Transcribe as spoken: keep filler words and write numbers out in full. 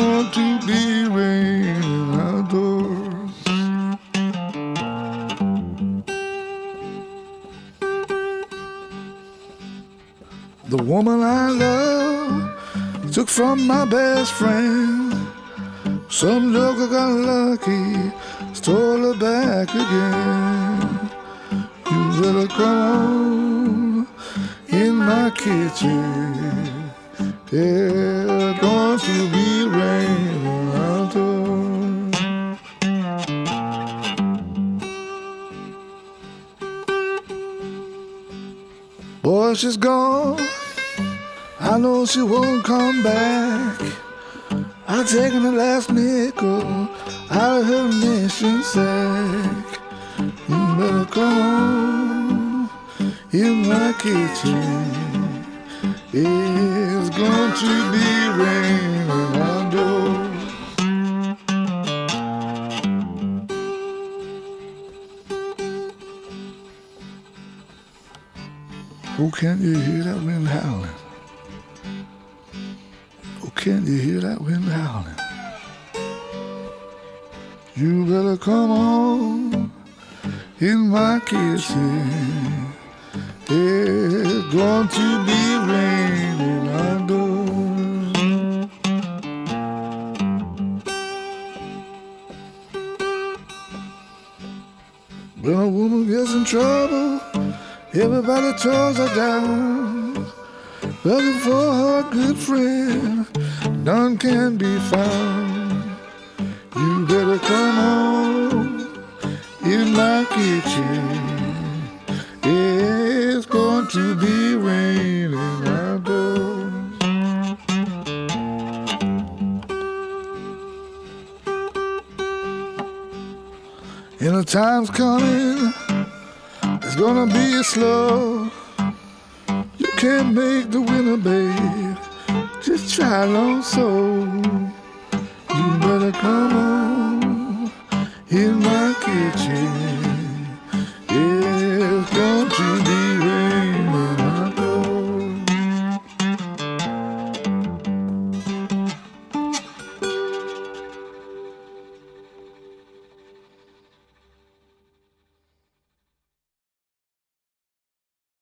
going to be raining outdoors. The woman I love took from my best friend. Some joker got lucky, stole her back again. You better come on in my kitchen. Yeah, going to be raining outdoors. Boy, she's gone. I know she won't come back. I've taken the last nickel out of her mission sack. You better come on in my kitchen. It's going to be raining outdoors. Oh, can you hear that wind howling? Oh, can you hear that wind howling? You better come on in my kitchen. It's going to be raining outdoors. When a woman gets in trouble, everybody throws her down, looking for her good friend, none can be found. You better come on in my kitchen. It's going to be raining outdoors. And the time's coming, it's gonna be slow. You can't make the winter, babe. Just try long so.